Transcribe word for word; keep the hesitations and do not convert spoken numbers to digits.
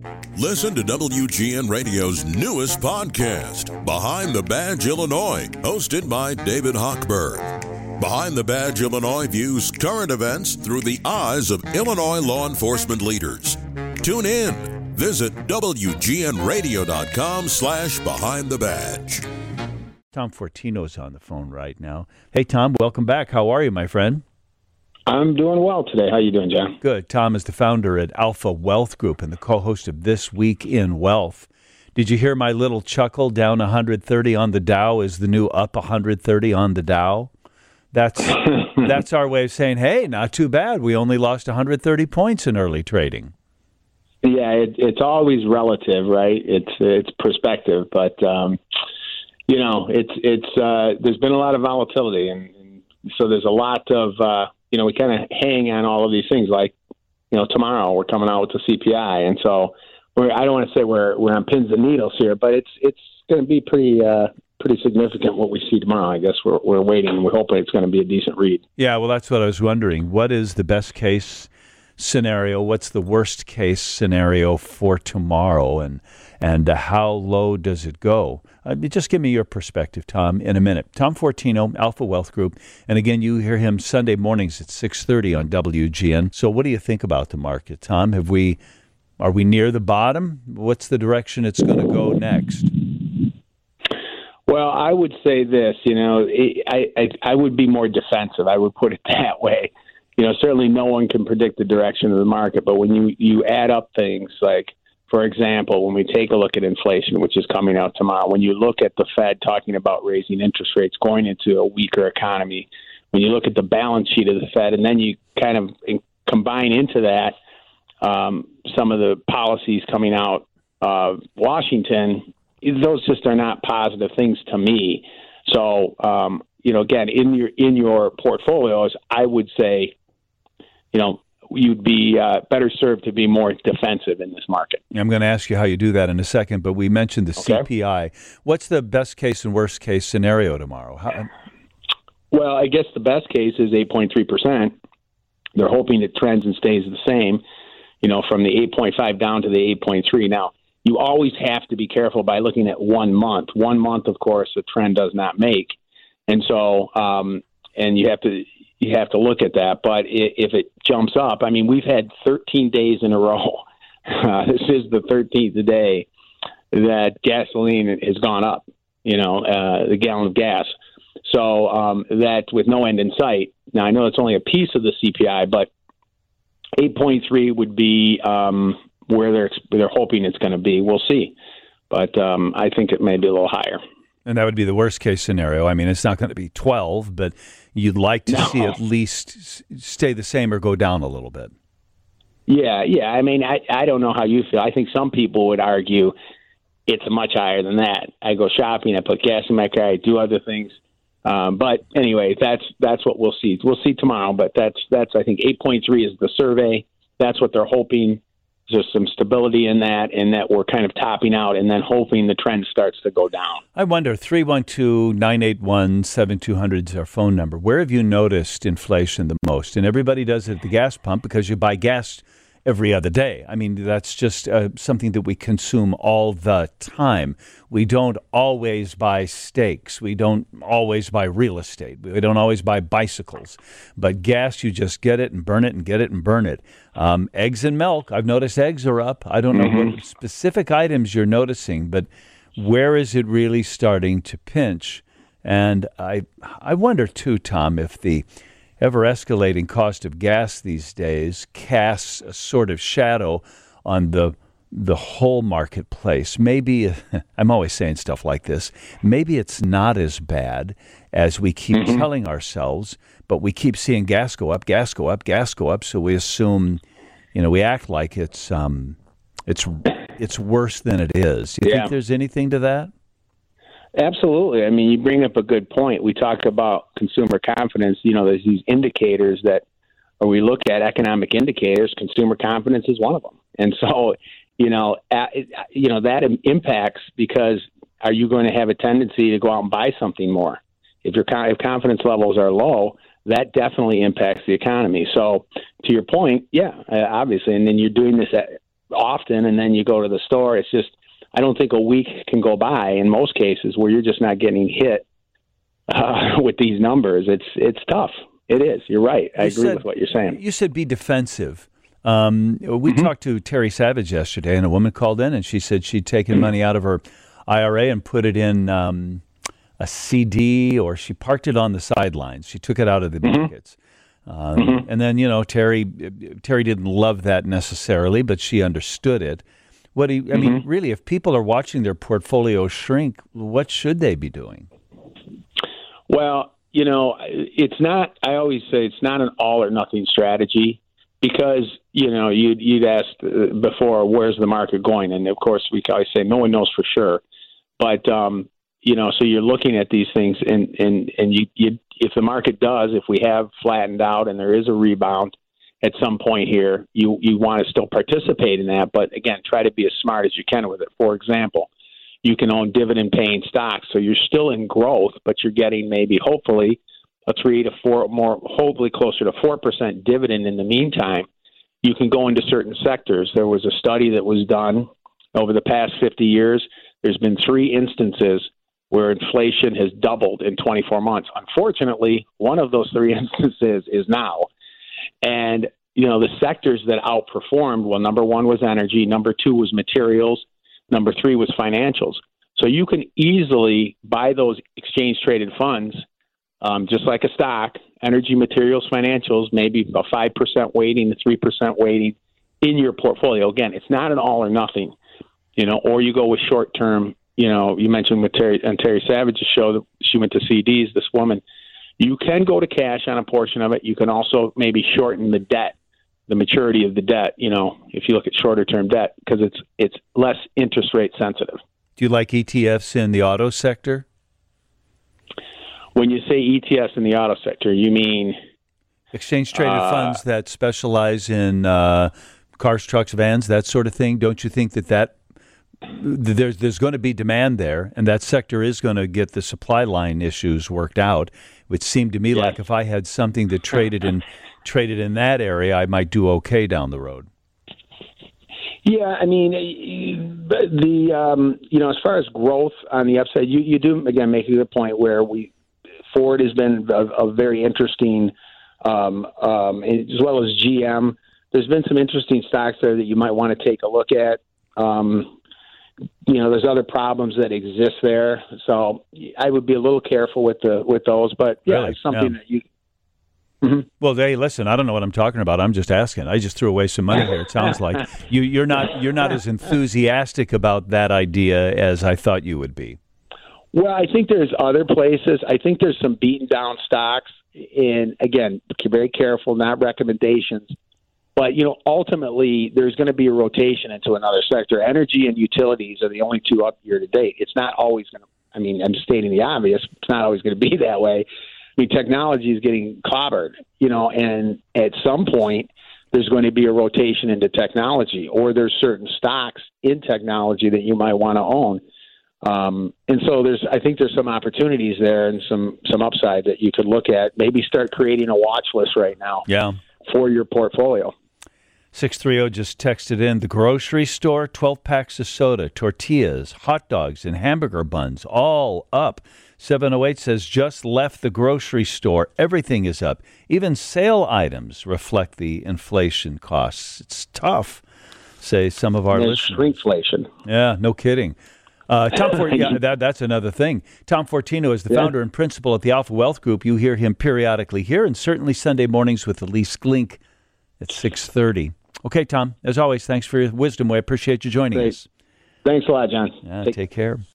Listen to W G N Radio's newest podcast, Behind the Badge Illinois, hosted by David Hochberg. Behind the Badge Illinois views current events through the eyes of Illinois law enforcement leaders. Tune in. Visit W G N radio dot com slash behind the badge. Tom Fortino's on the phone right now. Hey, Tom, welcome back. How are you, my friend? I'm doing well today. How you doing, John? Good. Tom is the founder at Alpha Wealth Group and the co-host of This Week in Wealth. Did you hear my little chuckle? Down one hundred thirty on the Dow is the new up one hundred thirty on the Dow. That's that's our way of saying, hey, not too bad. We only lost one hundred thirty points in early trading. Yeah, it, it's always relative, right? It's it's perspective, but um, you know, it's it's uh, there's been a lot of volatility, and, and so there's a lot of uh, you know, we kind of hang on all of these things. Like, you know, tomorrow we're coming out with the C P I, and so we're, I don't want to say we're we're on pins and needles here, but it's it's going to be pretty uh, pretty significant what we see tomorrow. I guess we're we're waiting and we're hoping it's going to be a decent read. Yeah, well, that's what I was wondering. What is the best case scenario? What's the worst case scenario for tomorrow, and and uh, how low does it go? Uh, just give me your perspective, Tom, in a minute. Tom Fortino, Alpha Wealth Group, and again, you hear him Sunday mornings at six thirty on W G N. So, what do you think about the market, Tom? Have we are we near the bottom? What's the direction it's going to go next? Well, I would say this. You know, I, I I would be more defensive. I would put it that way. You know, certainly no one can predict the direction of the market, but when you, you add up things like, for example, when we take a look at inflation, which is coming out tomorrow, when you look at the Fed talking about raising interest rates going into a weaker economy, when you look at the balance sheet of the Fed, and then you kind of combine into that um, some of the policies coming out of Washington, those just are not positive things to me. So, um, you know, again, in your in your portfolios, I would say, you know, you'd be uh, better served to be more defensive in this market. I'm going to ask you how you do that in a second, but we mentioned the okay. C P I. What's the best case and worst case scenario tomorrow? How... Well, I guess the best case is eight point three percent. They're hoping it trends and stays the same, you know, from the eight point five down to the eight point three. Now, you always have to be careful by looking at one month. One month, of course, the trend does not make. And so, um, and you have to you have to look at that. But if it jumps up, I mean, we've had thirteen days in a row. Uh, this is the thirteenth day that gasoline has gone up. You know, uh, the gallon of gas. So um, that with no end in sight. Now I know it's only a piece of the C P I, but eight point three would be um, where they're they're hoping it's going to be. We'll see, but um, I think it may be a little higher. And that would be the worst case scenario. I mean, it's not going to be twelve, but you'd like to no. see at least stay the same or go down a little bit. Yeah, yeah. I mean, I, I don't know how you feel. I think some people would argue it's much higher than that. I go shopping, I put gas in my car, I do other things. Um, but anyway, that's that's what we'll see. We'll see tomorrow, but that's, that's I think eight point three is the survey. That's what they're hoping. There's some stability in that, and that we're kind of topping out and then hoping the trend starts to go down. I wonder, three one two, nine eight one, seven two zero zero is our phone number. Where have you noticed inflation the most? And everybody does it at the gas pump because you buy gas every other day. I mean, that's just uh, something that we consume all the time. We don't always buy steaks. We don't always buy real estate. We don't always buy bicycles. But gas, you just get it and burn it and get it and burn it. Um, eggs and milk, I've noticed eggs are up. I don't know mm-hmm. what specific items you're noticing, but where is it really starting to pinch? And I, I wonder, too, Tom, if the ever-escalating cost of gas these days casts a sort of shadow on the the whole marketplace. Maybe, I'm always saying stuff like this, maybe it's not as bad as we keep mm-hmm. telling ourselves, but we keep seeing gas go up, gas go up, gas go up, so we assume, you know, we act like it's um, it's it's worse than it is. Do you yeah. think there's anything to that? Absolutely. I mean, you bring up a good point. We talk about consumer confidence. You know, there's these indicators that, or we look at economic indicators. Consumer confidence is one of them. And so, you know, at, you know that impacts because are you going to have a tendency to go out and buy something more? If your if confidence levels are low, that definitely impacts the economy. So, to your point, yeah, obviously, and then you're doing this at, often, and then you go to the store. It's just, I don't think a week can go by in most cases where you're just not getting hit uh, with these numbers. It's it's tough. It is. You're right. I you agree said, with what you're saying. You said be defensive. Um, we mm-hmm. talked to Terry Savage yesterday, and a woman called in, and she said she'd taken mm-hmm. money out of her I R A and put it in um, a C D, or she parked it on the sidelines. She took it out of the mm-hmm. markets. Um, mm-hmm. And then, you know, Terry Terry didn't love that necessarily, but she understood it. What do you, I mm-hmm. mean, really, if people are watching their portfolio shrink, what should they be doing? Well, you know, it's not, I always say it's not an all or nothing strategy, because, you know, you'd, you'd asked before, where's the market going? And of course, we can always say no one knows for sure. But, um, you know, so you're looking at these things, and, and, and you, you, if the market does, if we have flattened out and there is a rebound at some point here, you, you want to still participate in that. But again, try to be as smart as you can with it. For example, you can own dividend paying stocks. So you're still in growth, but you're getting maybe hopefully a three to four more, hopefully closer to four percent dividend in the meantime. You can go into certain sectors. There was a study that was done over the past fifty years. There's been three instances where inflation has doubled in twenty-four months. Unfortunately, one of those three instances is now. And, you know, the sectors that outperformed, well, number one was energy, number two was materials, number three was financials. So you can easily buy those exchange-traded funds, um, just like a stock, energy, materials, financials, maybe a five percent weighting, a three percent weighting in your portfolio. Again, it's not an all or nothing, you know, or you go with short-term. You know, you mentioned with Terry and Terry Savage's show that she went to C Ds, this woman. You can go to cash on a portion of it. You can also maybe shorten the debt, the maturity of the debt, you know, if you look at shorter term debt, because it's it's less interest rate sensitive. Do you like E T Fs in the auto sector? When you say E T Fs in the auto sector, you mean exchange traded uh, funds that specialize in uh, cars, trucks, vans, that sort of thing? Don't you think that that There's there's going to be demand there, and that sector is going to get the supply line issues worked out. It would seem to me yes. like if I had something that traded in traded in that area, I might do okay down the road. Yeah, I mean, the um, you know, as far as growth on the upside, you, you do again make a good point where we Ford has been a, a very interesting, um, um, as well as G M. There's been some interesting stocks there that you might want to take a look at. Um, You know, there's other problems that exist there, so I would be a little careful with the with those. But yeah, really? It's something yeah. that you. Mm-hmm. Well, hey, listen, I don't know what I'm talking about. I'm just asking. I just threw away some money here. It sounds like you, you're not you're not as enthusiastic about that idea as I thought you would be. Well, I think there's other places. I think there's some beaten down stocks, and again, be very careful, not recommendations. But, you know, ultimately, there's going to be a rotation into another sector. Energy and utilities are the only two up year to date. It's not always going to, I mean, I'm stating the obvious. It's not always going to be that way. I mean, technology is getting clobbered, you know, and at some point, there's going to be a rotation into technology, or there's certain stocks in technology that you might want to own. Um, and so there's, I think there's some opportunities there and some, some upside that you could look at. Maybe start creating a watch list right now yeah. for your portfolio. six three zero just texted in, the grocery store, twelve packs of soda, tortillas, hot dogs, and hamburger buns, all up. seven oh eight says, just left the grocery store. Everything is up. Even sale items reflect the inflation costs. It's tough, say some of our There's listeners. Shrinkflation. Yeah, no kidding. Uh, Tom Fort- yeah, that, that's another thing. Tom Fortino is the yeah. founder and principal at the Alpha Wealth Group. You hear him periodically here, and certainly Sunday mornings with Elise Glink at six thirty. Okay, Tom, as always, thanks for your wisdom. We appreciate you joining Great. us. Thanks a lot, John. Yeah, take, take care.